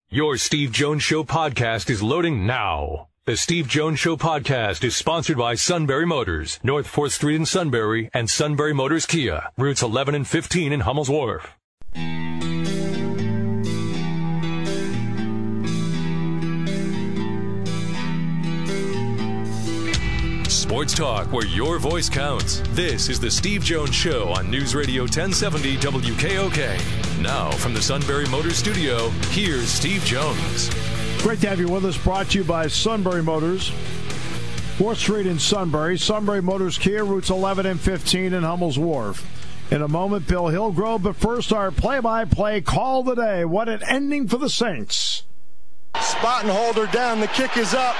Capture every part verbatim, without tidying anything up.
Your Steve Jones Show podcast is loading now. The Steve Jones Show podcast is sponsored by Sunbury Motors, North fourth Street in Sunbury, and Sunbury Motors Kia, routes eleven and fifteen in Hummel's Wharf. Sports talk where your voice counts. This is the Steve Jones Show on News Radio ten seventy W K O K. Now from the Sunbury Motors studio, here's Steve Jones. Great to have you with us. Brought to you by Sunbury Motors, fourth Street in Sunbury. Sunbury Motors Kia, routes eleven and fifteen in Hummel's Wharf. In a moment, Bill Hillgrove, but first our play-by-play call of the day. What an ending for the Saints. Spot and holder down. The kick is up.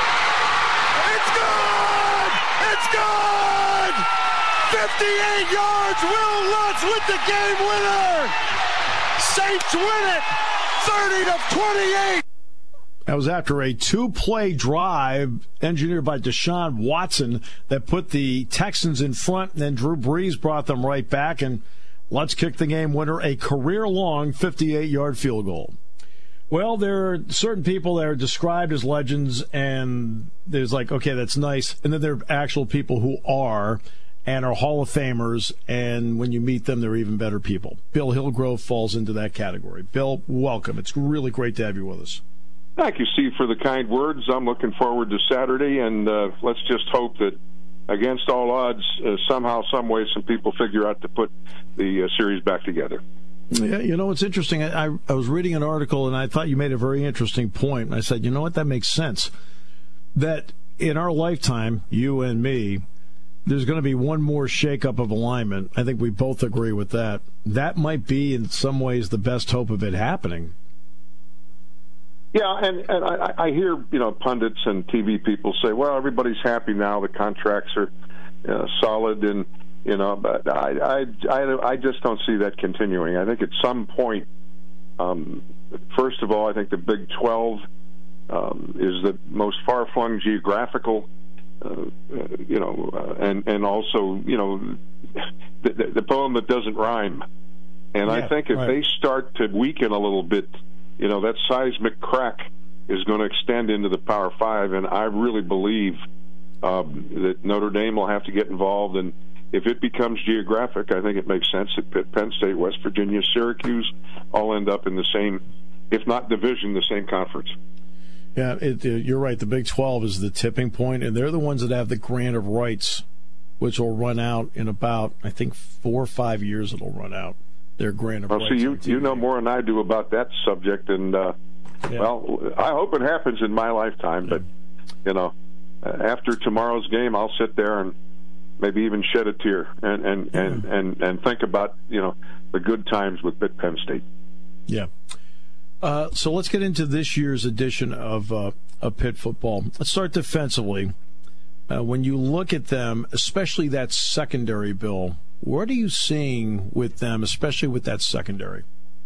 It's good! It's good! fifty-eight yards. Will Lutz with the game winner. Saints win it, thirty to twenty-eight. That was after a two-play drive engineered by Deshaun Watson that put the Texans in front, and then Drew Brees brought them right back, and Lutz kicked the game winner, a career-long fifty-eight-yard field goal. Well, there are certain people that are described as legends, and there's like, okay, that's nice. And then there are actual people who are and are Hall of Famers, and when you meet them, they're even better people. Bill Hillgrove falls into that category. Bill, welcome. It's really great to have you with us. Thank you, Steve, for the kind words. I'm looking forward to Saturday, and uh, let's just hope that against all odds, uh, somehow, some way, some people figure out to put the uh, series back together. Yeah, you know, it's interesting. I, I, I was reading an article, and I thought you made a very interesting point. And I said, you know what, that makes sense. That in our lifetime, you and me, there's going to be one more shakeup of alignment. I think we both agree with that. That might be, in some ways, the best hope of it happening. Yeah, and, and I, I hear, you know, pundits and T V people say, well, everybody's happy now. The contracts are uh, solid, and, you know, but I, I, I, I just don't see that continuing. I think at some point, um, first of all, I think the Big twelve um, is the most far-flung geographical, uh, you know, uh, and, and also, you know, the, the poem that doesn't rhyme. And yeah, I think if right. they start to weaken a little bit, you know, that seismic crack is going to extend into the Power Five, and I really believe um, that Notre Dame will have to get involved. And if it becomes geographic, I think it makes sense that Pitt, Penn State, West Virginia, Syracuse all end up in the same, if not division, the same conference. Yeah, it, you're right. The Big twelve is the tipping point, and they're the ones that have the grant of rights, which will run out in about, I think, four or five years it'll run out. Their grant of well, rights. See, you, you know more than I do about that subject, and, uh, yeah. well, I hope it happens in my lifetime, but, you know, after tomorrow's game, I'll sit there and maybe even shed a tear and, and, yeah. and, and, and think about, you know, the good times with Pitt Penn State. Yeah. Uh, so let's get into this year's edition of, uh, of Pitt football. Let's start defensively. Uh, when you look at them, especially that secondary, Bill, what are you seeing with them, especially with that secondary?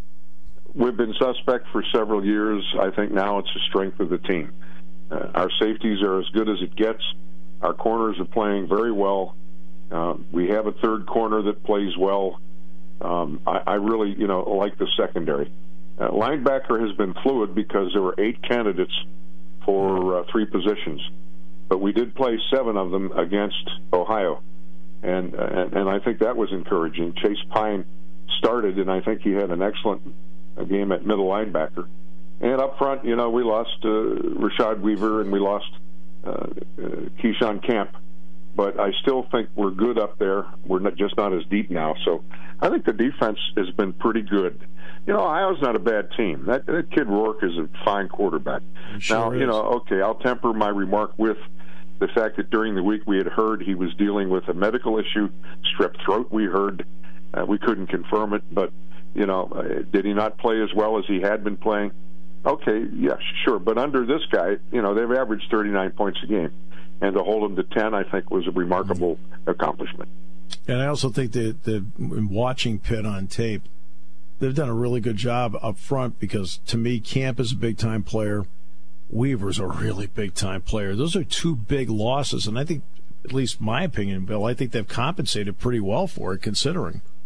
We've been suspect for several years. I think now it's the strength of the team. Uh, our safeties are as good as it gets. Our corners are playing very well. Uh, we have a third corner that plays well. Um, I, I really, you know, like the secondary. Uh, linebacker has been fluid because there were eight candidates for uh, three positions, but we did play seven of them against Ohio. And, and and I think that was encouraging. Chase Pine started, and I think he had an excellent game at middle linebacker. And up front, you know, we lost uh, Rashad Weaver and we lost uh, uh, Keyshawn Camp. But I still think we're good up there. We're not, just not as deep now. So I think the defense has been pretty good. You know, Ohio's not a bad team. That, that kid Rourke is a fine quarterback. Sure now, is. you know, okay, I'll temper my remark with the fact that during the week we had heard he was dealing with a medical issue, strep throat, we heard. Uh, we couldn't confirm it, but, you know, uh, did he not play as well as he had been playing? Okay, yeah, sure. But under this guy, you know, they've averaged thirty-nine points a game. And to hold him to ten, I think, was a remarkable accomplishment. And I also think that, that in watching Pitt on tape, they've done a really good job up front because, to me, Camp is a big-time player. Weaver's a really big-time player. Those are two big losses, and I think, at least my opinion, Bill, I think they've compensated pretty well for it, considering.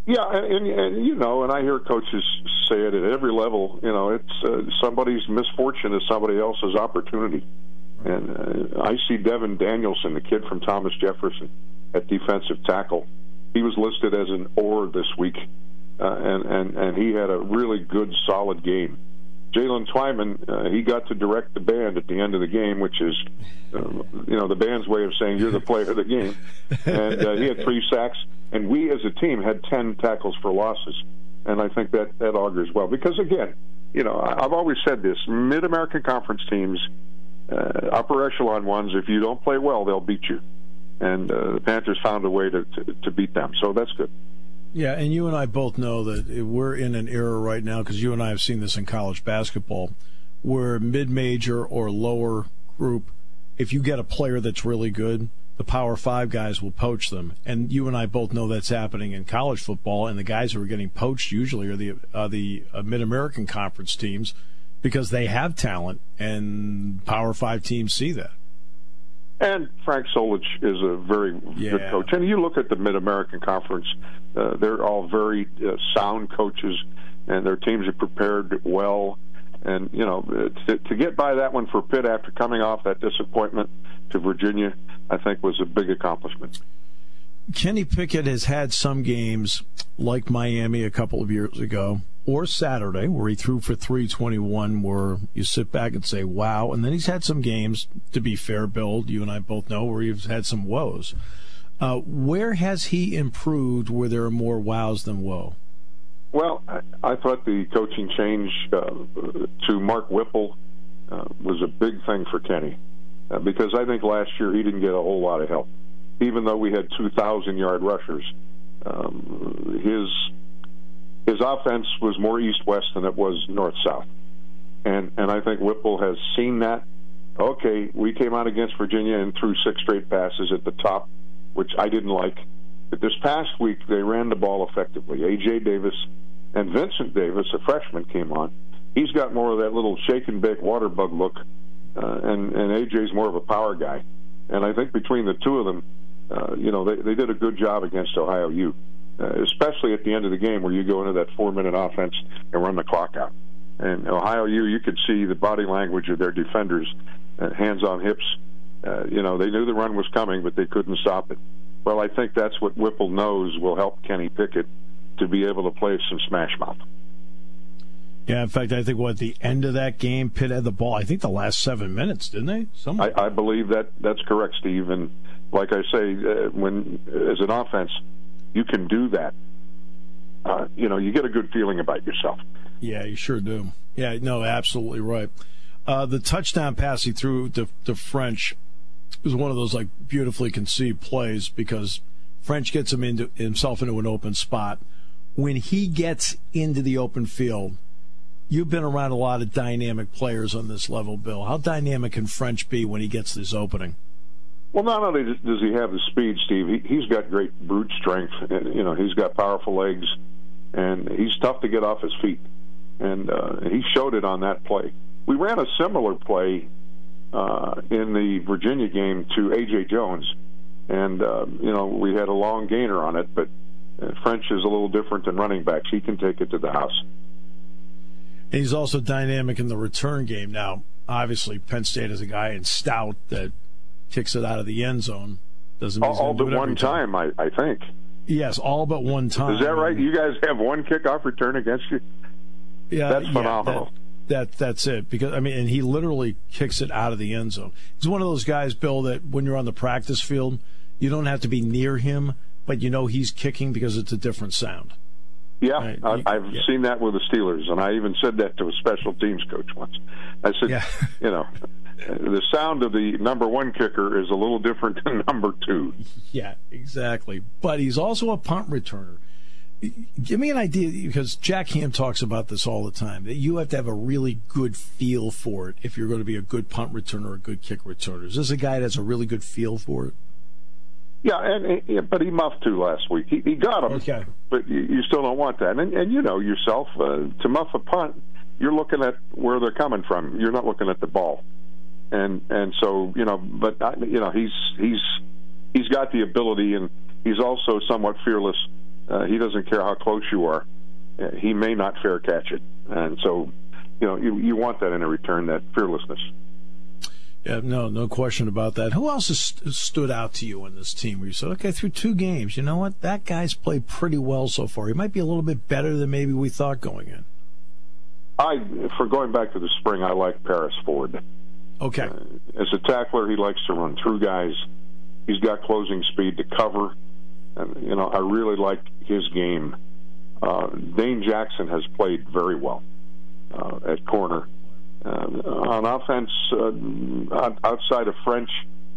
Yeah, and, and, and you know, and I hear coaches say it at every level. You know, it's uh, somebody's misfortune is somebody else's opportunity. And uh, I see Devin Danielson, the kid from Thomas Jefferson, at defensive tackle. He was listed as an or this week, uh, and, and, and he had a really good, solid game. Jalen Twyman, uh, he got to direct the band at the end of the game, which is, uh, you know, the band's way of saying you're the player of the game. And uh, he had three sacks, and we as a team had ten tackles for losses. And I think that, that augurs well. Because, again, you know, I've always said this, Mid-American Conference teams, uh, upper echelon ones, if you don't play well, they'll beat you. And uh, the Panthers found a way to, to, to beat them, so that's good. Yeah, and you and I both know that we're in an era right now, because you and I have seen this in college basketball, where mid-major or lower group, if you get a player that's really good, the Power Five guys will poach them. And you and I both know that's happening in college football, and the guys who are getting poached usually are the, uh, the uh, Mid-American Conference teams, because they have talent, and Power Five teams see that. And Frank Solich is a very yeah. good coach. And you look at the Mid-American Conference, uh, they're all very uh, sound coaches, and their teams are prepared well. And, you know, to, to get by that one for Pitt after coming off that disappointment to Virginia, I think was a big accomplishment. Kenny Pickett has had some games like Miami a couple of years ago, or Saturday, where he threw for three twenty-one, where you sit back and say, wow. And then he's had some games, to be fair, Bill, you and I both know, where he's had some woes. Uh, where has he improved where there are more wows than woe? Well, I, I thought the coaching change uh, to Mark Whipple uh, was a big thing for Kenny, uh, because I think last year he didn't get a whole lot of help. Even though we had two thousand yard rushers, um, his his offense was more east-west than it was north-south. And and I think Whipple has seen that. Okay, we came out against Virginia and threw six straight passes at the top, which I didn't like. But this past week, they ran the ball effectively. A J Davis and Vincent Davis, a freshman, came on. He's got more of that little shake-and-bake water bug look, uh, and, and A J's more of a power guy. And I think between the two of them, uh, you know, they, they did a good job against Ohio U, uh, especially at the end of the game where you go into that four-minute offense and run the clock out. And Ohio U, you could see the body language of their defenders, uh, hands on hips. Uh, you know, they knew the run was coming, but they couldn't stop it. Well, I think that's what Whipple knows will help Kenny Pickett to be able to play some smash mouth. Yeah, in fact, I think, what, at the end of that game, Pitt had the ball, I think the last seven minutes, didn't they? I, I believe that that's correct, Steve. And like I say, uh, when as an offense, you can do that. Uh, you know, you get a good feeling about yourself. Yeah, you sure do. Yeah, no, absolutely right. Uh, the touchdown pass he threw to, to French was one of those, like, beautifully conceived plays, because French gets him into himself into an open spot. When he gets into the open field, you've been around a lot of dynamic players on this level, Bill. How dynamic can French be when he gets this opening? Well, not only does he have the speed, Steve, he, he's got great brute strength. And, you know, he's got powerful legs, and he's tough to get off his feet. And uh, he showed it on that play. We ran a similar play uh, in the Virginia game to A J Jones, and uh, you know, we had a long gainer on it, but uh, French is a little different than running backs. He can take it to the house. And he's also dynamic in the return game. Now, obviously, Penn State is a guy in Stout that kicks it out of the end zone. Doesn't mean all, all but one time, time I, I think. Yes, all but one time. Is that right? You guys have one kickoff return against you? Yeah, that's phenomenal. Yeah, that, that that's it. Because I mean, and he literally kicks it out of the end zone. He's one of those guys, Bill, that when you're on the practice field, you don't have to be near him, but you know he's kicking because it's a different sound. Yeah, right? I, I've yeah. seen that with the Steelers, and I even said that to a special teams coach once. I said, yeah. you know, the sound of the number one kicker is a little different than number two. Yeah, exactly. But he's also a punt returner. Give me an idea, because Jack Ham talks about this all the time, that you have to have a really good feel for it if you're going to be a good punt returner or a good kick returner. Is this a guy that has a really good feel for it? Yeah, and, and but he muffed two last week. He, he got him, okay. But you, you still don't want that. And, and you know yourself, uh, to muff a punt, you're looking at where they're coming from. You're not looking at the ball. And and so, you know, but, you know, he's he's he's got the ability, and he's also somewhat fearless. uh, he doesn't care how close you are. Uh, he may not fair catch it. And so, you know, you, you want that in a return, that fearlessness. Yeah, no, no question about that. Who else has st- stood out to you on this team where you said, okay, through two games, you know what? That guy's played pretty well so far. He might be a little bit better than maybe we thought going in. I, for going back to the spring, I like Paris Ford. Okay. Uh, as a tackler, he likes to run through guys. He's got closing speed to cover. And, you know, I really like his game. Uh, Dane Jackson has played very well uh, at corner. Uh, on offense, uh, outside of French,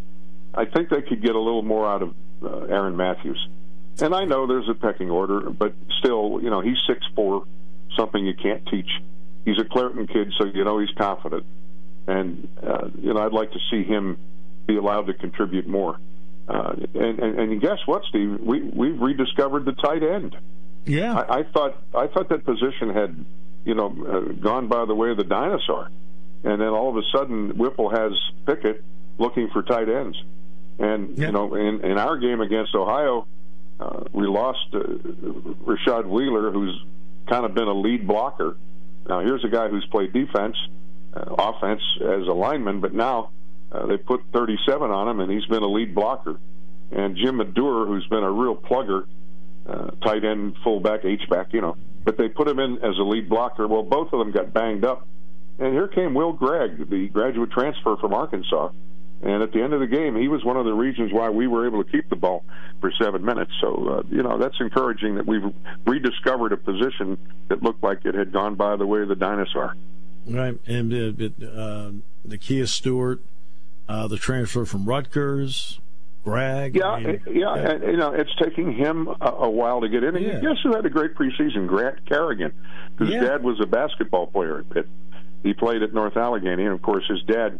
I think they could get a little more out of uh, Aaron Matthews. And I know there's a pecking order, but still, you know, he's six foot four, something you can't teach. He's a Clareton kid, so you know he's confident. And, uh, you know, I'd like to see him be allowed to contribute more. Uh, and, and, and guess what, Steve? We, we've rediscovered the tight end. Yeah. I, I thought I thought that position had, you know, uh, gone by the way of the dinosaur. And then all of a sudden, Whipple has Pickett looking for tight ends. And, yeah. you know, in, in our game against Ohio, uh, we lost uh, Rashad Wheeler, who's kind of been a lead blocker. Now, here's a guy who's played defense, uh, offense as a lineman, but now uh, they put thirty-seven on him, and he's been a lead blocker. And Jim Madure, who's been a real plugger, uh, tight end, fullback, H-back, you know, but they put him in as a lead blocker. Well, both of them got banged up. And here came Will Gregg, the graduate transfer from Arkansas. And at the end of the game, he was one of the reasons why we were able to keep the ball for seven minutes. So, uh, you know, that's encouraging that we've rediscovered a position that looked like it had gone by the way of the dinosaur. Right. And uh, uh, Nakia Stewart, uh, the transfer from Rutgers, Gregg. Yeah, I mean, yeah, yeah. And, you know, it's taking him a, a while to get in. And yeah. guess who had a great preseason? Grant Kerrigan, whose yeah. dad was a basketball player at Pitt. He played at North Allegheny, and, of course, his dad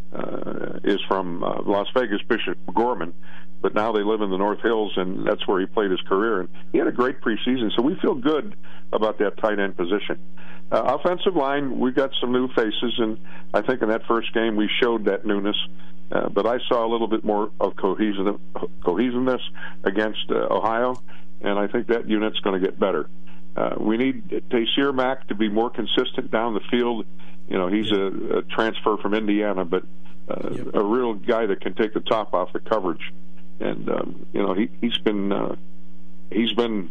uh, is from uh, Las Vegas, Bishop Gorman, but now they live in the North Hills, and that's where he played his career. And he had a great preseason, so we feel good about that tight end position. Uh, offensive line, we got some new faces, and I think in that first game we showed that newness. Uh, but I saw a little bit more of cohesive, cohesiveness against uh, Ohio, and I think that unit's going to get better. Uh, we need Taysir Mack to be more consistent down the field. You know, he's a, a transfer from Indiana, but uh, yep. a real guy that can take the top off the coverage. And um, you know, he, he's been uh, he's been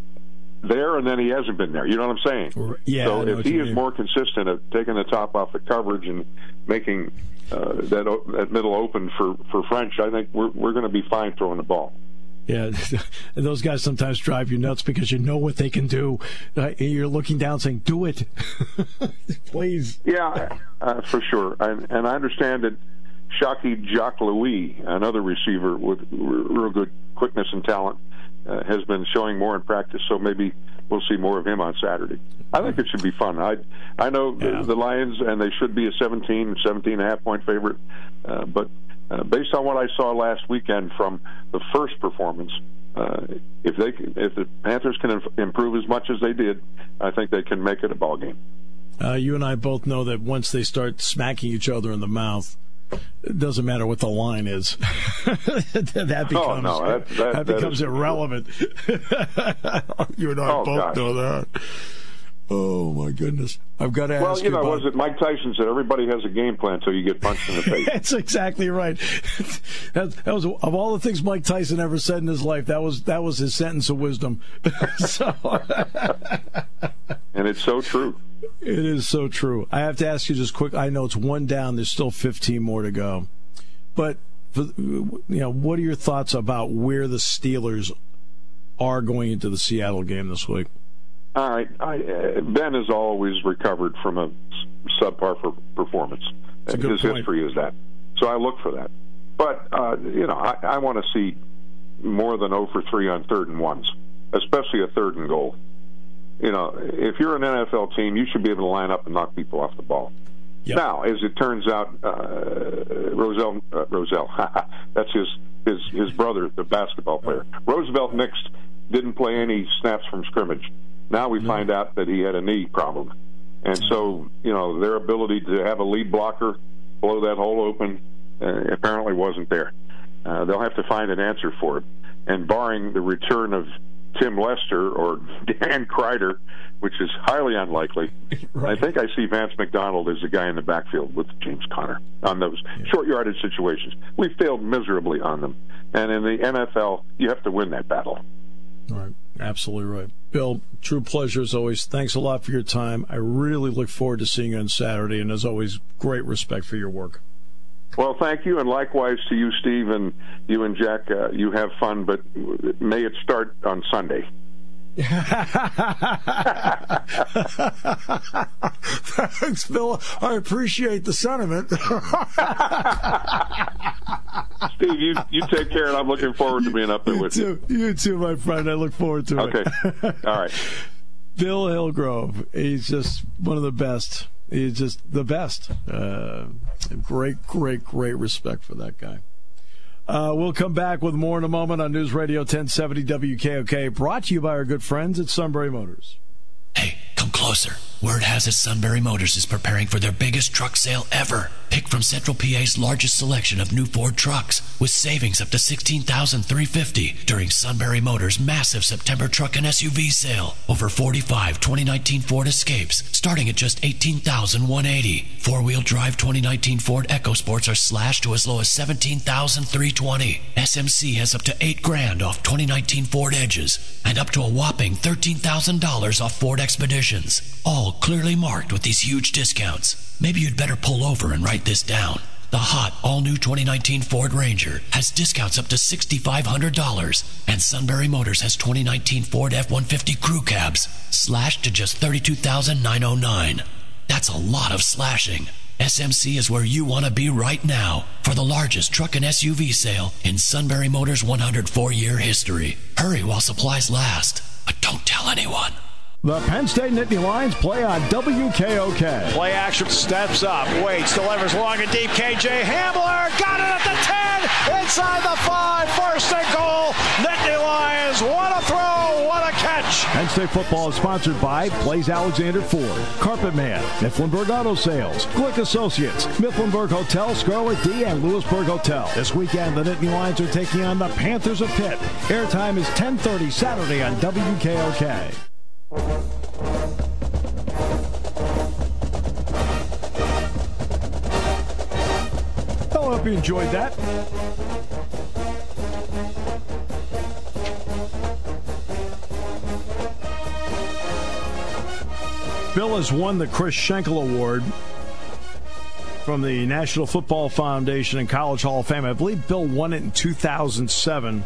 there, and then he hasn't been there. You know what I'm saying? Yeah. So if he is mean. more consistent at taking the top off the coverage and making uh, that that middle open for, for French, I think we're we're going to be fine throwing the ball. Yeah, and those guys sometimes drive you nuts because you know what they can do. Uh, you're looking down saying, do it, please. Yeah, uh, for sure. And, and I understand that Shaki Jacques-Louis, another receiver with real good quickness and talent, uh, has been showing more in practice, so maybe we'll see more of him on Saturday. I think it should be fun. I I know yeah. the, the Lions, and they should be a seventeen, seventeen and a half point favorite, uh, but Uh, based on what I saw last weekend from the first performance, uh, if they can, if the Panthers can inf- improve as much as they did, I think they can make it a ball game. Uh, you and I both know that once they start smacking each other in the mouth, it doesn't matter what the line is. that becomes oh, no, that, that, that becomes that irrelevant. You and I oh, both gosh. know that. Oh, my goodness. I've got to well, ask you you know, about... was it Mike Tyson said everybody has a game plan until you get punched in the face? That's exactly right. that, that was of all the things Mike Tyson ever said in his life, that was that was his sentence of wisdom. so, and it's so true. It is so true. I have to ask you just quick. I know it's one down. There's still fifteen more to go. But, for, you know, what are your thoughts about where the Steelers are going into the Seattle game this week? All right. I, uh, Ben has always recovered from a subpar for performance. His point. History is that. So I look for that. But, uh, you know, I, I want to see more than oh for three on third and ones, especially a third and goal. You know, if you're an N F L team, you should be able to line up and knock people off the ball. Yep. Now, as it turns out, uh, Roselle, uh, Roselle, that's his, his, his brother, the basketball player. Roosevelt Mixed didn't play any snaps from scrimmage. Now we no. find out that he had a knee problem. And so, you know, their ability to have a lead blocker blow that hole open uh, apparently wasn't there. Uh, they'll have to find an answer for it. And barring the return of Tim Lester or Dan Kreider, which is highly unlikely. Right. I think I see Vance McDonald as the guy in the backfield with James Conner on those yeah. short yardage situations. We failed miserably on them. And in the N F L, you have to win that battle. All right. Absolutely right. Bill, true pleasure as always. Thanks a lot for your time. I really look forward to seeing you on Saturday, and as always, great respect for your work. Well, thank you, and likewise to you, Steve, and you and Jack. Uh, you have fun, but may it start on Sunday. Thanks, Bill. I appreciate the sentiment. Steve, you, you take care, and I'm looking forward to being up there you with too. you. You too, my friend. I look forward to okay. it. Okay. All right. Bill Hillgrove. He's just one of the best. He's just the best. Uh, great, great, great respect for that guy. Uh, we'll come back with more in a moment on News Radio ten seventy W K O K, brought to you by our good friends at Sunbury Motors. Hey, come closer. Word has it Sunbury Motors is preparing for their biggest truck sale ever. Pick from Central P A's largest selection of new Ford trucks with savings up to sixteen thousand three hundred fifty dollars during Sunbury Motors' massive September truck and S U V sale. Over forty-five twenty nineteen Ford Escapes starting at just eighteen thousand one hundred eighty dollars. Four-wheel drive twenty nineteen Ford EcoSports are slashed to as low as seventeen thousand three hundred twenty dollars. S M C has up to eight grand off twenty nineteen Ford Edges and up to a whopping thirteen thousand dollars off Ford Expeditions. All clearly marked with these huge discounts. Maybe you'd better pull over and write this down. The hot, all-new twenty nineteen Ford Ranger has discounts up to six thousand five hundred dollars, and Sunbury Motors has twenty nineteen Ford F one fifty Crew Cabs slashed to just thirty-two thousand nine hundred nine dollars. That's a lot of slashing. S M C is where you want to be right now for the largest truck and S U V sale in Sunbury Motors' one hundred four year history. Hurry while supplies last, but don't tell anyone. The Penn State Nittany Lions play on W K O K. Play action, steps up, waits, delivers long and deep. K J Hamler got it at the ten, inside the five, first and goal. Nittany Lions, what a throw, what a catch. Penn State football is sponsored by Blaze Alexander Ford, Carpet Man, Mifflinburg Auto Sales, Glick Associates, Mifflinburg Hotel, Scarlet D, and Lewisburg Hotel. This weekend, the Nittany Lions are taking on the Panthers of Pitt. Airtime is ten thirty Saturday on W K O K. Well, I hope you enjoyed that. Bill has won the Chris Schenkel Award from the National Football Foundation and College Hall of Fame. I believe Bill won it in two thousand seven.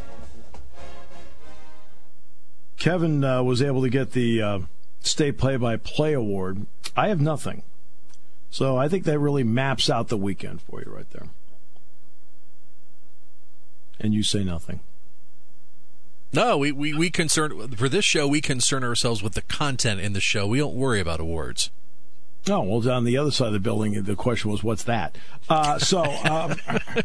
Kevin uh, was able to get the uh, State Play-by-Play Award. I have nothing. So I think that really maps out the weekend for you right there. And you say nothing. No, we, we, we concern for this show, we concern ourselves with the content in the show. We don't worry about awards. Oh, well, down the other side of the building, the question was, what's that? Uh, so... Um,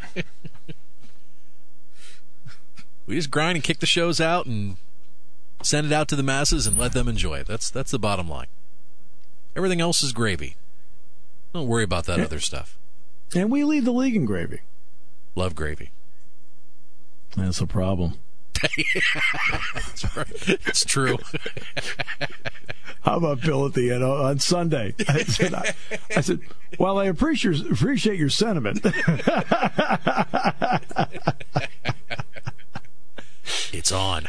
we just grind and kick the shows out and send it out to the masses and let them enjoy it. That's that's the bottom line. Everything else is gravy. Don't worry about that yeah. other stuff. And we lead the league in gravy. Love gravy. That's a problem. That's right. It's true. How about Bill at the end on Sunday? I said, I, I said well, I appreciate appreciate your sentiment. It's on.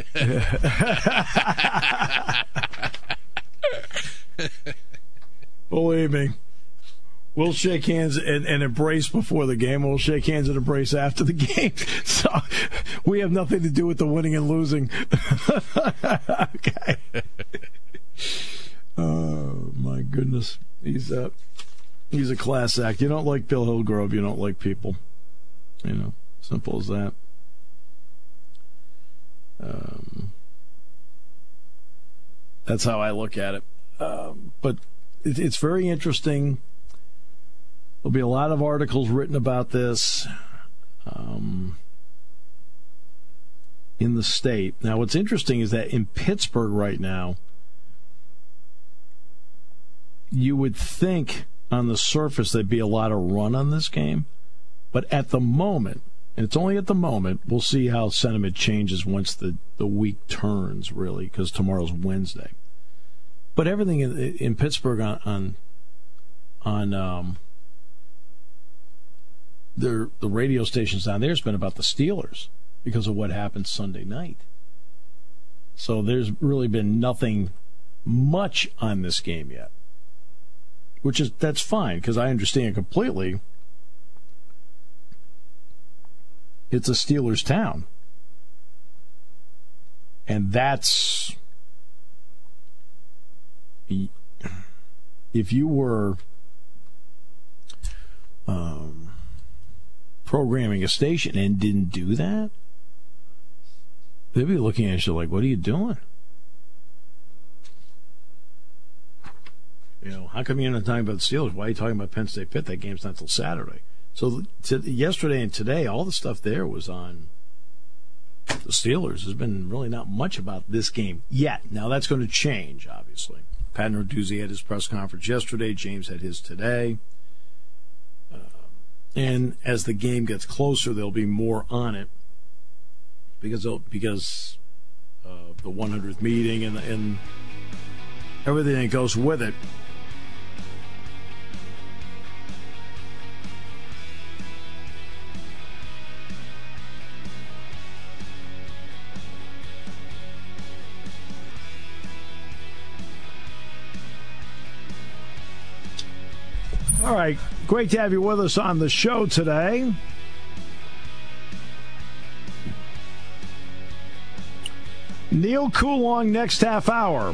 Believe me, we'll shake hands and, and embrace before the game. We'll shake hands and embrace after the game. So we have nothing to do with the winning and losing. Okay. Oh my goodness, he's a he's a class act. You don't like Bill Hillgrove, you don't like people. You know, simple as that. Um, that's how I look at it. Um, but it, it's very interesting. There'll be a lot of articles written about this um, in the state. Now, what's interesting is that in Pittsburgh right now, you would think on the surface there'd be a lot of run on this game. But at the moment, And it's only at the moment. We'll see how sentiment changes once the, the week turns, really, because tomorrow's Wednesday. But everything in, in Pittsburgh on on, on um, their, the radio stations down there has been about the Steelers because of what happened Sunday night. So there's really been nothing much on this game yet, which is that's fine because I understand completely. It's a Steelers town, and that's if you were um, programming a station and didn't do that, they'd be looking at you like, "What are you doing? You know, how come you're not talking about the Steelers? Why are you talking about Penn State Pitt? That game's not till Saturday." So to, yesterday and today, all the stuff there was on the Steelers. There's been really not much about this game yet. Now, that's going to change, obviously. Pat Narduzzi had his press conference yesterday. James had his today. Uh, and as the game gets closer, there'll be more on it because because of the one hundredth meeting and, and everything that goes with it. All right, great to have you with us on the show today. Neil Coulong next half hour.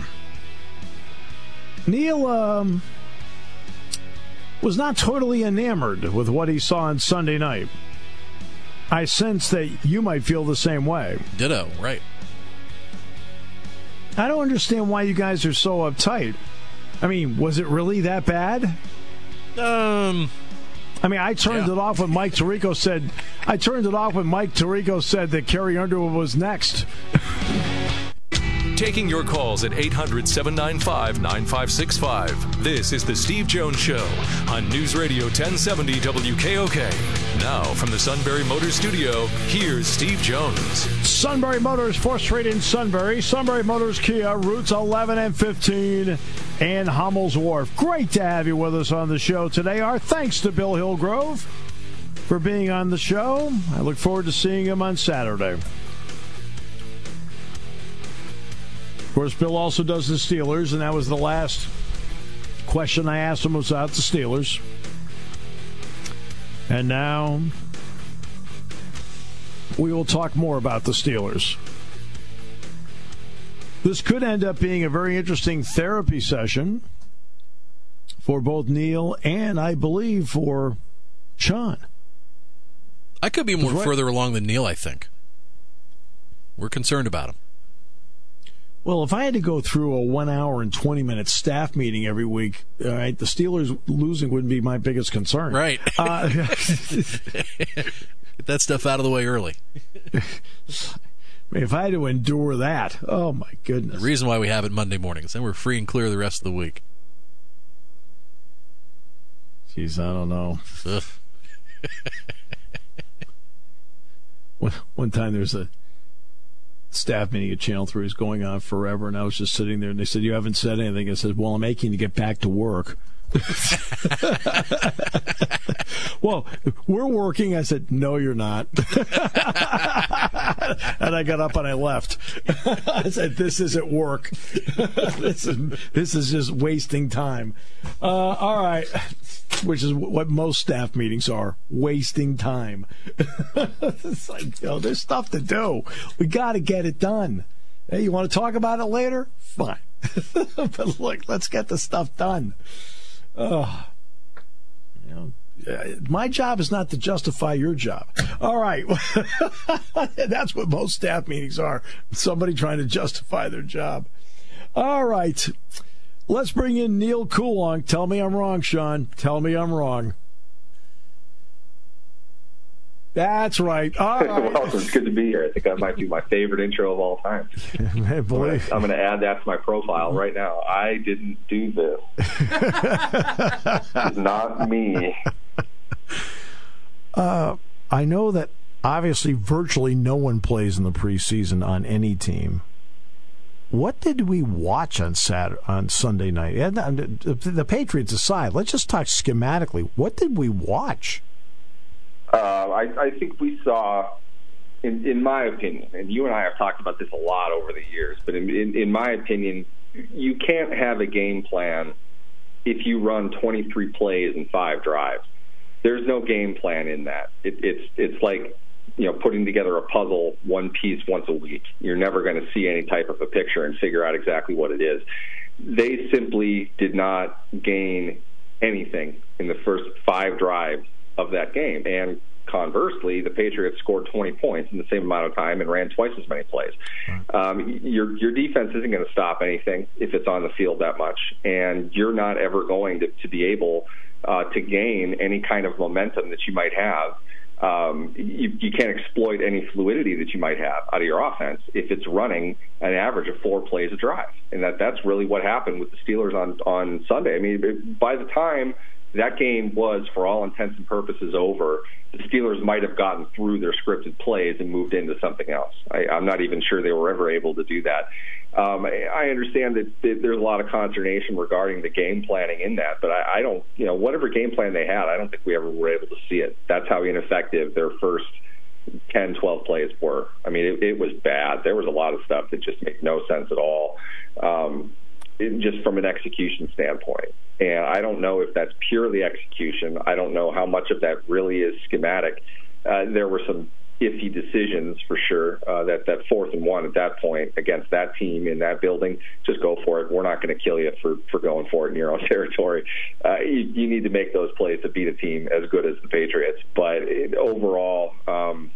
Neil um, was not totally enamored with what he saw on Sunday night. I sense that you might feel the same way. Ditto, right. I don't understand why you guys are so uptight. I mean, was it really that bad? Um, I mean, I turned yeah. it off when Mike Tirico said. I turned it off when Mike Tirico said that Carrie Underwood was next. Taking your calls at eight hundred, seven nine five, nine five six five. This is the Steve Jones Show on News Radio ten seventy W K O K. Now from the Sunbury Motors Studio, here's Steve Jones. Sunbury Motors, fourth Street in Sunbury. Sunbury Motors Kia, routes eleven and fifteen in Hummel's Wharf. Great to have you with us on the show today. Our thanks to Bill Hillgrove for being on the show. I look forward to seeing him on Saturday. Of course, Bill also does the Steelers, and that was the last question I asked him was about the Steelers. And now we will talk more about the Steelers. This could end up being a very interesting therapy session for both Neil and, I believe, for Sean. I could be more right. further along than Neil, I think. We're concerned about him. Well, if I had to go through a one hour and twenty minute staff meeting every week, all right, the Steelers losing wouldn't be my biggest concern. Right. Uh, Get that stuff out of the way early. If I had to endure that, oh my goodness. The reason why we have it Monday mornings, then we're free and clear the rest of the week. Jeez, I don't know. one, one time there's a staff meeting at Channel three is going on forever, and I was just sitting there, and they said, "You haven't said anything." I said, "Well, I'm aching to get back to work." Well, we're working. I said, "No, you're not." And I got up and I left. I said, "This isn't work. this is this is just wasting time." Uh, all right, which is what most staff meetings are: wasting time. It's like, you know, there's stuff to do. We got to get it done. Hey, you want to talk about it later? Fine. But look, let's get the stuff done. Uh, you know, my job is not to justify your job. All right. That's what most staff meetings are. Somebody trying to justify their job. All right. Let's bring in Neil Coulong. Tell me I'm wrong, Sean. Tell me I'm wrong. That's right. All right. Well, it's good to be here. I think that might be my favorite intro of all time. Hey, boy. I'm going to add that to my profile right now. I didn't do this. It's not me. Uh, I know that obviously virtually no one plays in the preseason on any team. What did we watch on Saturday, on Sunday night? And the Patriots aside, let's just talk schematically. What did we watch? Uh, I, I think we saw, in, in my opinion, and you and I have talked about this a lot over the years, but in, in, in my opinion, you can't have a game plan if you run twenty-three plays and five drives. There's no game plan in that. It, it's it's like, you know, putting together a puzzle one piece once a week. You're never going to see any type of a picture and figure out exactly what it is. They simply did not gain anything in the first five drives of that game. And conversely, the Patriots scored twenty points in the same amount of time and ran twice as many plays. Um, your your defense isn't going to stop anything if it's on the field that much, and you're not ever going to, to be able uh, to gain any kind of momentum that you might have. Um, you, you can't exploit any fluidity that you might have out of your offense if it's running an average of four plays a drive. And that that's really what happened with the Steelers on, on Sunday. I mean, by the time that game was, for all intents and purposes, over, the Steelers might have gotten through their scripted plays and moved into something else. I, I'm not even sure they were ever able to do that. Um, I understand that there's a lot of consternation regarding the game planning in that, but I, I don't, you know, whatever game plan they had, I don't think we ever were able to see it. That's how ineffective their first ten, twelve plays were. I mean, it, it was bad. There was a lot of stuff that just made no sense at all, um, it, just from an execution standpoint. And I don't know if that's purely execution. I don't know how much of that really is schematic. Uh, there were some iffy decisions for sure. Uh, that that fourth and one at that point against that team in that building, just go for it. We're not going to kill you for, for going for it in your own territory. Uh, you, you need to make those plays to beat a team as good as the Patriots. But it, overall, um,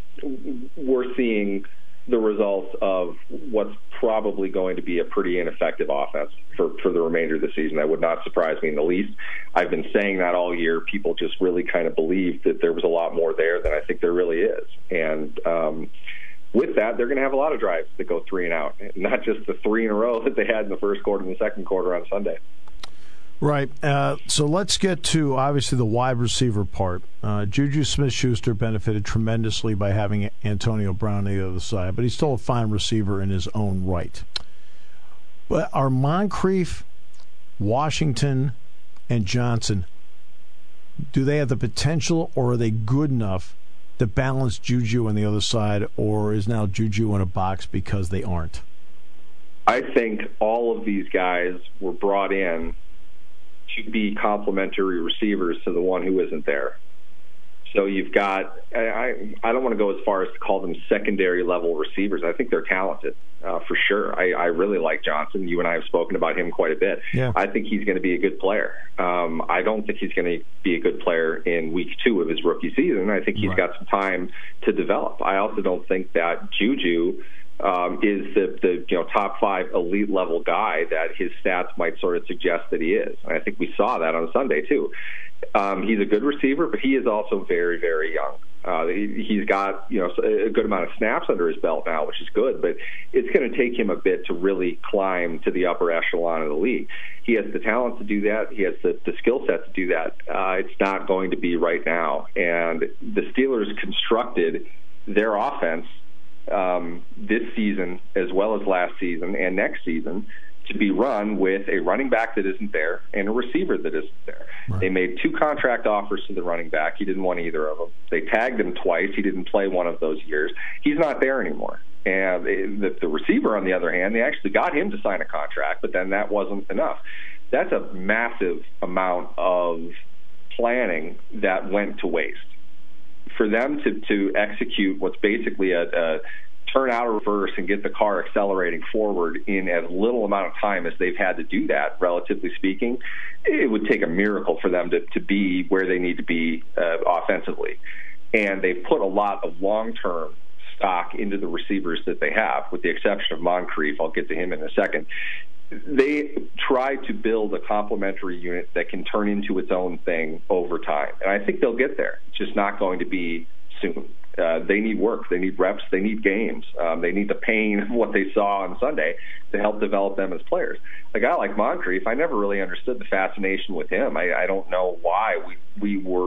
we're seeing the results of what's probably going to be a pretty ineffective offense for, for the remainder of the season. That would not surprise me in the least. I've been saying that all year. People just really kind of believed that there was a lot more there than I think there really is. And um, with that, they're going to have a lot of drives that go three and out, not just the three in a row that they had in the first quarter and the second quarter on Sunday. Right. Uh, so let's get to, obviously, the wide receiver part. Uh, Juju Smith-Schuster benefited tremendously by having Antonio Brown on the other side, but he's still a fine receiver in his own right. But are Moncrief, Washington, and Johnson, do they have the potential, or are they good enough to balance Juju on the other side, or is now Juju in a box because they aren't? I think all of these guys were brought in to be complementary receivers to the one who isn't there. So you've got, I, I don't want to go as far as to call them secondary level receivers. I think they're talented, uh, for sure. I, I really like Johnson. You and I have spoken about him quite a bit. Yeah. I think he's going to be a good player. Um, I don't think he's going to be a good player in week two of his rookie season. I think he's right. got some time to develop. I also don't think that Juju Um, is the, the you know top five elite level guy that his stats might sort of suggest that he is. And I think we saw that on Sunday too. Um, he's a good receiver, but he is also very, very young. Uh, he, he's got you know a good amount of snaps under his belt now, which is good, but it's going to take him a bit to really climb to the upper echelon of the league. He has the talent to do that. He has the, the skill set to do that. Uh, it's not going to be right now. And the Steelers constructed their offense Um, this season, as well as last season and next season, to be run with a running back that isn't there and a receiver that isn't there. Right. They made two contract offers to the running back. He didn't want either of them. They tagged him twice. He didn't play one of those years. He's not there anymore. And the, the receiver, on the other hand, they actually got him to sign a contract, but then that wasn't enough. That's a massive amount of planning that went to waste. For them to, to execute what's basically a, a turn out of reverse and get the car accelerating forward in as little amount of time as they've had to do that, relatively speaking, it would take a miracle for them to, to be where they need to be uh, offensively. And they've put a lot of long-term stock into the receivers that they have, with the exception of Moncrief. I'll get to him in a second. They try to build a complementary unit that can turn into its own thing over time. And I think they'll get there. It's just not going to be soon. Uh, they need work. They need reps. They need games. Um, they need the pain of what they saw on Sunday to help develop them as players. A guy like Moncrief, I never really understood the fascination with him. I, I don't know why we, we were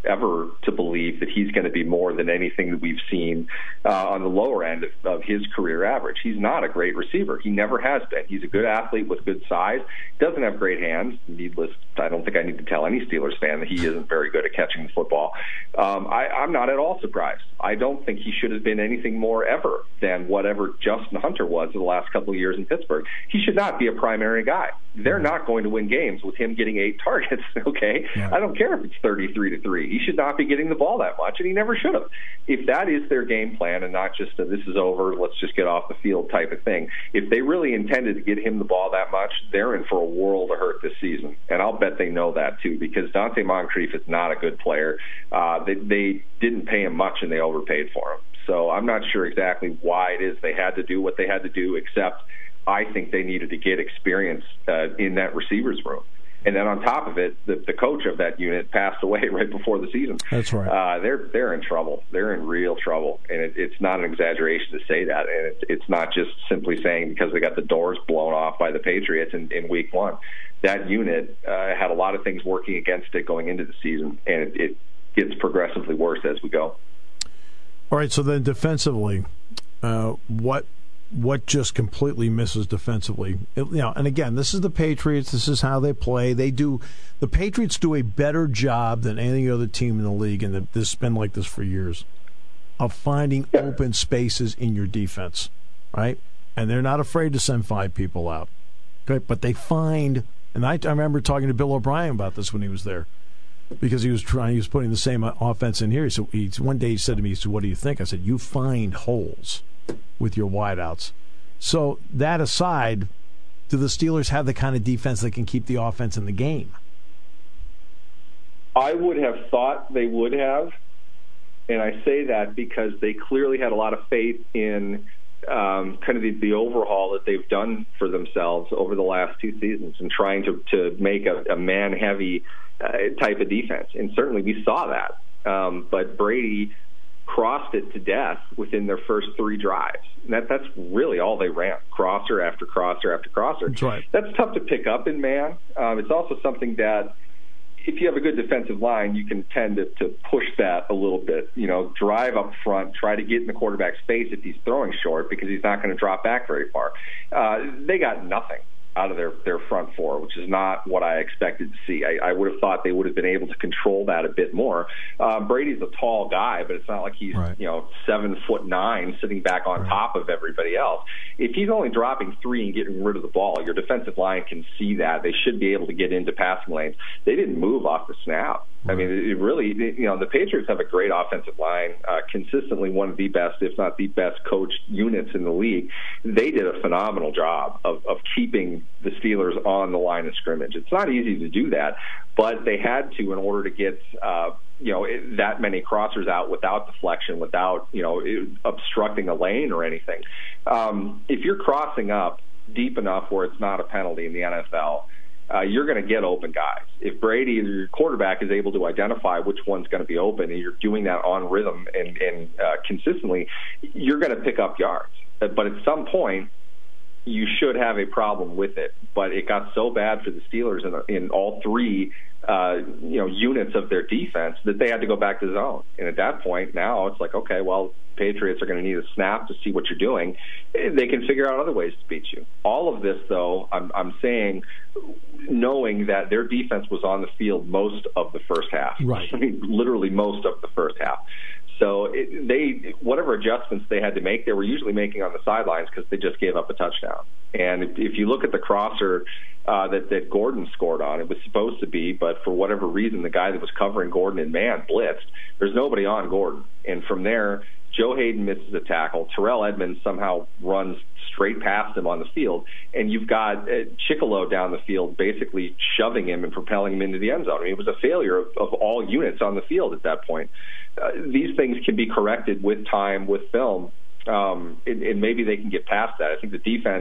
ever to believe that he's going to be more than anything that we've seen uh, on the lower end of, of his career average. He's not a great receiver. He never has been. He's a good athlete with good size. Doesn't have great hands. Needless, I don't think I need to tell any Steelers fan that he isn't very good at catching the football. Um, I, I'm not at all surprised. I don't think he should have been anything more ever than whatever Justin Hunter was in the last couple of years in Pittsburgh. He should not be a primary guy. They're not going to win games with him getting eight targets, okay? Yeah. I don't care if it's thirty-three to three. He should not be getting the ball that much, and he never should have. If that is their game plan and not just a this is over, let's just get off the field type of thing, if they really intended to get him the ball that much, they're in for a world of hurt this season. And I'll bet they know that too, because Dante Moncrief is not a good player. Uh, they, they didn't pay him much, and they overpaid for him. So I'm not sure exactly why it is they had to do what they had to do, except I think they needed to get experience uh, in that receivers room. And then on top of it, the, the coach of that unit passed away right before the season. That's right. Uh, they're they're in trouble. They're in real trouble, and it, it's not an exaggeration to say that. And it, it's not just simply saying because they got the doors blown off by the Patriots in, in Week One. That unit uh, had a lot of things working against it going into the season, and it, it gets progressively worse as we go. All right. So then, defensively, uh, what? What just completely misses defensively? It, you know, and again, this is the Patriots. This is how they play. They do. The Patriots do a better job than any other team in the league, and this has been like this for years, of finding open spaces in your defense, right? And they're not afraid to send five people out, okay? But they find, and I, I remember talking to Bill O'Brien about this when he was there, because he was trying. He was putting the same offense in here. So he, one day he said to me, he said, "What do you think?" I said, "You find holes with your wideouts." So that aside, do the Steelers have the kind of defense that can keep the offense in the game? I would have thought they would have, and I say that because they clearly had a lot of faith in um, kind of the, the overhaul that they've done for themselves over the last two seasons and trying to, to make a, a man-heavy uh, type of defense. And certainly we saw that. Um, but Brady crossed it to death within their first three drives. And that, that's really all they ran, crosser after crosser after crosser. That's right. That's tough to pick up in man. Um, it's also something that if you have a good defensive line, you can tend to, to push that a little bit. You know, drive up front, try to get in the quarterback's face if he's throwing short because he's not going to drop back very far. Uh, they got nothing out of their, their front four, which is not what I expected to see. I, I would have thought they would have been able to control that a bit more. Uh, Brady's a tall guy, but it's not like he's right. you know seven foot nine sitting back on right. top of everybody else. If he's only dropping three and getting rid of the ball, your defensive line can see that. They should be able to get into passing lanes. They didn't move off the snap. I mean, it really, you know, the Patriots have a great offensive line, uh, consistently one of the best, if not the best, coached units in the league. They did a phenomenal job of, of keeping the Steelers on the line of scrimmage. It's not easy to do that, but they had to in order to get, uh, you know, that many crossers out without deflection, without, you know, obstructing a lane or anything. Um, if you're crossing up deep enough where it's not a penalty in the N F L, Uh, you're going to get open guys. If Brady, your quarterback, is able to identify which one's going to be open, and you're doing that on rhythm and, and uh, consistently, you're going to pick up yards. But at some point, you should have a problem with it. But it got so bad for the Steelers in, in all three uh, you know, units of their defense that they had to go back to zone. And at that point, now it's like, okay, well, Patriots are going to need a snap to see what you're doing. They can figure out other ways to beat you. All of this, though, I'm, I'm saying, knowing that their defense was on the field most of the first half. Right. I mean, literally most of the first half. So it, they, whatever adjustments they had to make, they were usually making on the sidelines because they just gave up a touchdown. And if, if you look at the crosser uh, that, that Gordon scored on, it was supposed to be, but for whatever reason, the guy that was covering Gordon in man blitzed. There's nobody on Gordon. And from there, Joe Hayden misses a tackle. Terrell Edmonds somehow runs straight past him on the field, and you've got uh, Chicolo down the field basically shoving him and propelling him into the end zone. I mean, it was a failure of, of all units on the field at that point. Uh, these things can be corrected with time, with film, um, and, and maybe they can get past that. I think the defense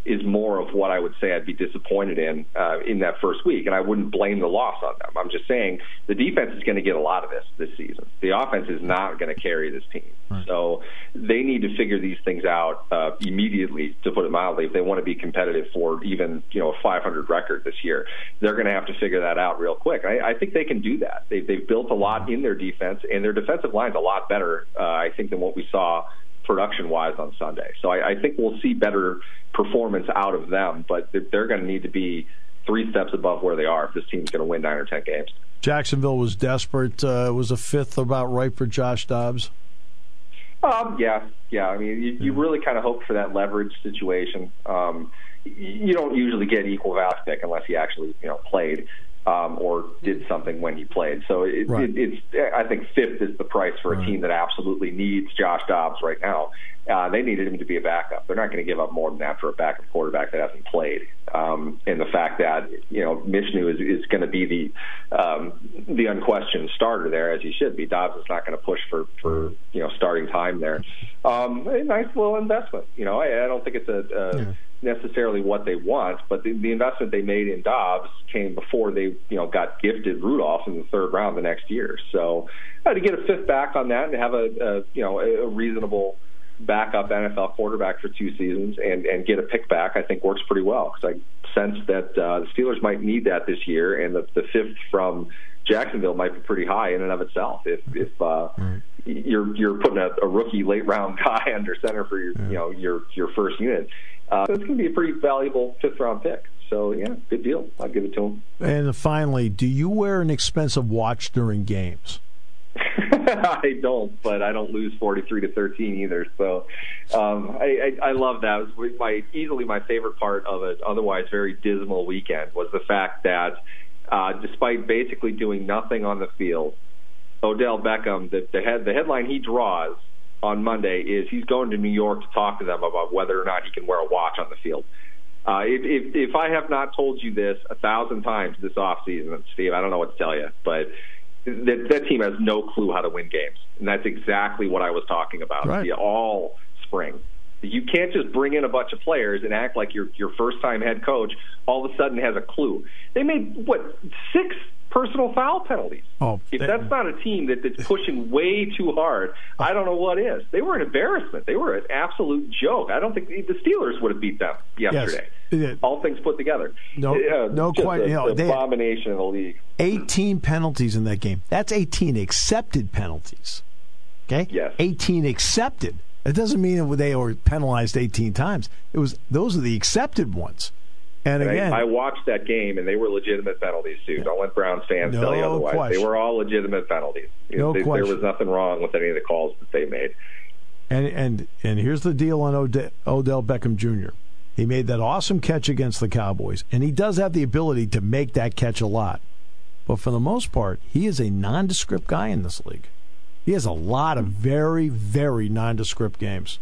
is more of what I would say I'd be disappointed in uh, in that first week, and I wouldn't blame the loss on them. I'm just saying the defense is going to get a lot of this this season. The offense is not going to carry this team. Right. So they need to figure these things out uh, immediately, to put it mildly, if they want to be competitive for even, you know, a five hundred record this year. They're going to have to figure that out real quick. I, I think they can do that. They, they've built a lot in their defense, and their defensive line's a lot better, uh, I think, than what we saw production-wise on Sunday. So I, I think we'll see better performance out of them, but they're going to need to be three steps above where they are if this team's going to win nine or ten games. Jacksonville was desperate. Uh, was a fifth about right for Josh Dobbs? Um, yeah, yeah. I mean, you, you really kind of hope for that leverage situation. Um, you don't usually get equal value pick unless he actually, you know, played um, or did something when he played. So it, right. it, it's, I think fifth is the price for a right. team that absolutely needs Josh Dobbs right now. Uh, they needed him to be a backup. They're not going to give up more than that for a backup quarterback that hasn't played. Um, and the fact that, you know, Mishnu is, is going to be the um, the unquestioned starter there, as he should be. Dobbs is not going to push for, for you know, starting time there. Um, a nice little investment. You know, I, I don't think it's a, a yeah. necessarily what they want, but the, the investment they made in Dobbs came before they, you know, got gifted Rudolph in the third round the next year. So uh, to get a fifth back on that and have a, a you know a, a reasonable backup N F L quarterback for two seasons and, and get a pick back, I think works pretty well, because I sense that uh, the Steelers might need that this year, and the, the fifth from Jacksonville might be pretty high in and of itself. If if uh, right. you're you're putting a, a rookie late round guy under center for your yeah. you know your your first unit, uh, it's going to be a pretty valuable fifth round pick. So yeah, good deal. I'll give it to him. And finally, do you wear an expensive watch during games? I don't, but I don't lose forty-three to thirteen either. So um, I, I, I love that. It was my easily my favorite part of an otherwise very dismal weekend was the fact that uh, despite basically doing nothing on the field, Odell Beckham, the, the, head, the headline he draws on Monday is he's going to New York to talk to them about whether or not he can wear a watch on the field. Uh, if, if, if I have not told you this a thousand times this offseason, Steve, I don't know what to tell you, but That, that team has no clue how to win games, and that's exactly what I was talking about right. all spring. You can't just bring in a bunch of players and act like your your first-time head coach all of a sudden has a clue. They made, what, six personal foul penalties. Oh, if they, that's not a team that, that's pushing way too hard, I don't know what is. They were an embarrassment. They were an absolute joke. I don't think the Steelers would have beat them yesterday. Yes. All things put together. No, uh, no quite. A, you know, abomination of the league. eighteen penalties in that game. That's eighteen accepted penalties. Okay? Yes. eighteen accepted. It doesn't mean that they were penalized eighteen times. It was those are the accepted ones. And, and again, I, I watched that game, and they were legitimate penalties too. Don't let Browns fans no tell you otherwise. Question. They were all legitimate penalties. You no know, they, question. There was nothing wrong with any of the calls that they made. And and and here's the deal on Ode- Odell Beckham Junior He made that awesome catch against the Cowboys, and he does have the ability to make that catch a lot. But for the most part, he is a nondescript guy in this league. He has a lot of very, very nondescript games.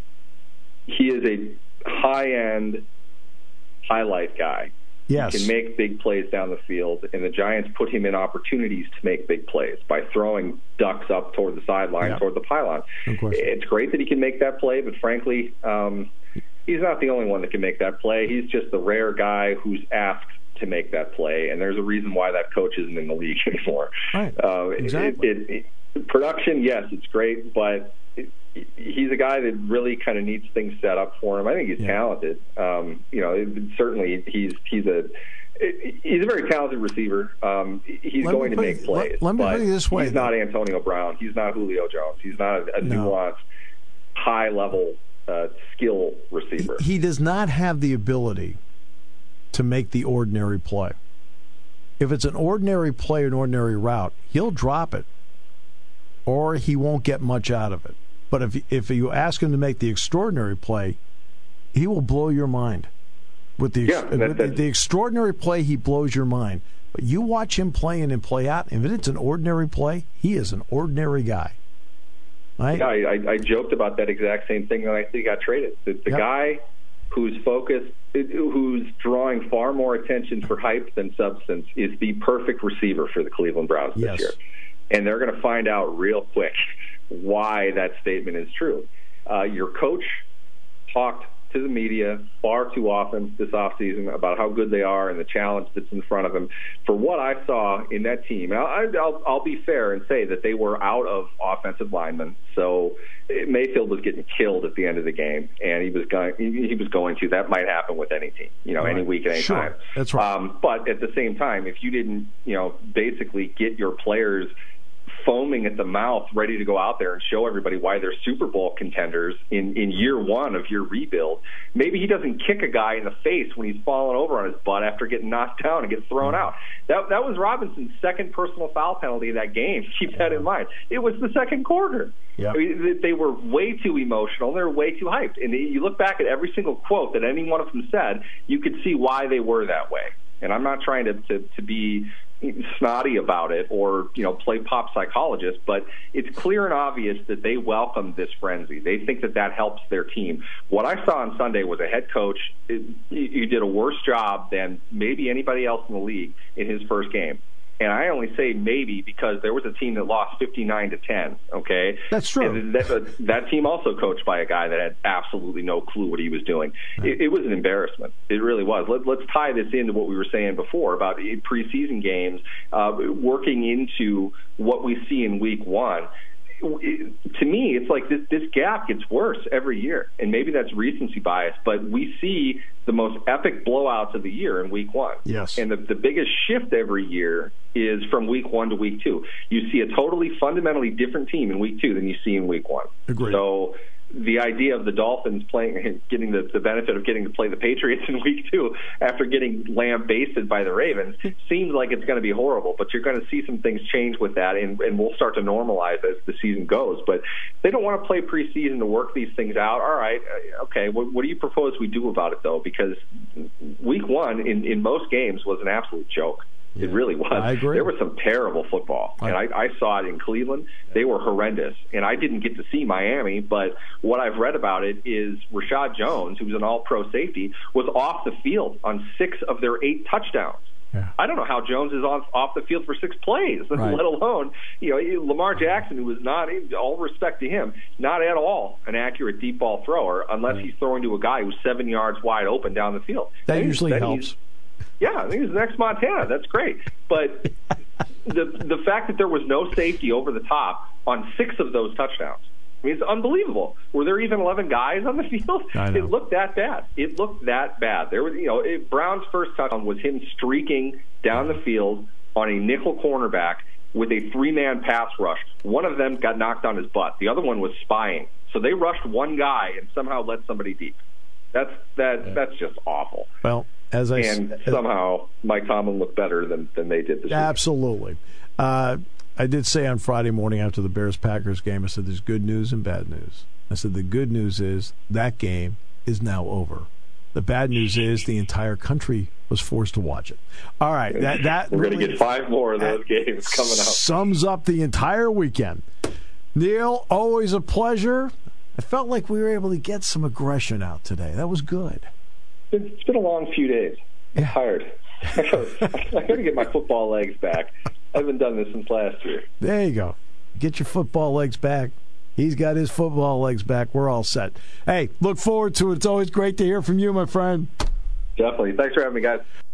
He is a high-end highlight guy. Yes. He can make big plays down the field, and the Giants put him in opportunities to make big plays by throwing ducks up toward the sideline, yeah. toward the pylon. It's great that he can make that play, but frankly, um, he's not the only one that can make that play. He's just the rare guy who's asked to make that play, and there's a reason why that coach isn't in the league anymore. Right. Uh, exactly. It, it, it, production, yes, it's great, but it, he's a guy that really kind of needs things set up for him. I think he's yeah. talented. Um, you know, it, certainly he's he's a he's a very talented receiver. Um, he's let going to make it, plays. Let, let me put it this way: he's though. not Antonio Brown. He's not Julio Jones. He's not a, a no. nuanced, high level uh, skill receiver. He, he does not have the ability to make the ordinary play. If it's an ordinary play, an ordinary route, he'll drop it, or he won't get much out of it. But if if you ask him to make the extraordinary play, he will blow your mind. With the yeah, that, with the, the extraordinary play, he blows your mind. But you watch him play in and play out, and if it's an ordinary play, he is an ordinary guy. Right? Yeah, I, I joked about that exact same thing when I think he got traded. The, the yep. guy who's focused, who's drawing far more attention for hype than substance, is the perfect receiver for the Cleveland Browns this yes. year. And they're going to find out real quick why that statement is true. Uh, your coach talked to the media far too often this offseason about how good they are and the challenge that's in front of them. For what I saw in that team, I'll, I'll, I'll be fair and say that they were out of offensive linemen, so Mayfield was getting killed at the end of the game, and he was going. He was going to. That might happen with any team, you know, right. any week at any sure. time. That's right. Um, but at the same time, if you didn't, you know, basically get your players foaming at the mouth, ready to go out there and show everybody why they're Super Bowl contenders in, in year one of your rebuild. Maybe he doesn't kick a guy in the face when he's falling over on his butt after getting knocked down and gets thrown out. That that was Robinson's second personal foul penalty of that game. Keep that in mind. It was the second quarter. Yep. I mean, they were way too emotional. They were way too hyped. And you look back at every single quote that any one of them said, you could see why they were that way. And I'm not trying to, to, to be snotty about it or, you know, play pop psychologist, but it's clear and obvious that they welcome this frenzy. They think that that helps their team. What I saw on Sunday was a head coach who did a worse job than maybe anybody else in the league in his first game. And I only say maybe because there was a team that lost fifty-nine to ten, okay? That's true. And that, that team also coached by a guy that had absolutely no clue what he was doing. Right. It, it was an embarrassment. It really was. Let, let's tie this into what we were saying before about preseason games, uh, working into what we see in week one. To me, it's like this, this gap gets worse every year, and maybe that's recency bias, but we see the most epic blowouts of the year in week one. Yes. And the, the biggest shift every year is from week one to week two. You see a totally fundamentally different team in week two than you see in week one. Agreed. So the idea of the Dolphins playing, getting the, the benefit of getting to play the Patriots in week two after getting lambasted by the Ravens seems like it's going to be horrible, but you're going to see some things change with that, and, and we'll start to normalize as the season goes. But they don't want to play preseason to work these things out. All right, okay, what, what do you propose we do about it, though? Because week one in, in most games was an absolute joke. Yeah, it really was. I agree. There was some terrible football, and I, I saw it in Cleveland. They were horrendous, and I didn't get to see Miami, but what I've read about it is Rashad Jones, who was an all-pro safety, was off the field on six of their eight touchdowns. Yeah. I don't know how Jones is off, off the field for six plays, right. let alone, you know, Lamar Jackson, who was not, all respect to him, not at all an accurate deep ball thrower unless right. he's throwing to a guy who's seven yards wide open down the field. That then usually helps. Yeah, I think he's the next Montana. That's great. But the the fact that there was no safety over the top on six of those touchdowns, I mean, it's unbelievable. Were there even eleven guys on the field? I know. It looked that bad. It looked that bad. There was, you know, it, Brown's first touchdown was him streaking down the field on a nickel cornerback with a three-man pass rush. One of them got knocked on his butt. The other one was spying. So they rushed one guy and somehow let somebody deep. That's that. Yeah. That's just awful. Well. As I and as, somehow Mike Tomlin looked better than, than they did this absolutely. week. Absolutely. Uh, I did say on Friday morning after the Bears-Packers game, I said there's good news and bad news. I said the good news is that game is now over. The bad news is the entire country was forced to watch it. All right. that that We're really, going to get five more of those games coming up. Sums up the entire weekend. Neil, always a pleasure. I felt like we were able to get some aggression out today. That was good. It's been a long few days. I'm yeah. tired. I got to get my football legs back. I haven't done this since last year. There you go. Get your football legs back. He's got his football legs back. We're all set. Hey, look forward to it. It's always great to hear from you, my friend. Definitely. Thanks for having me, guys.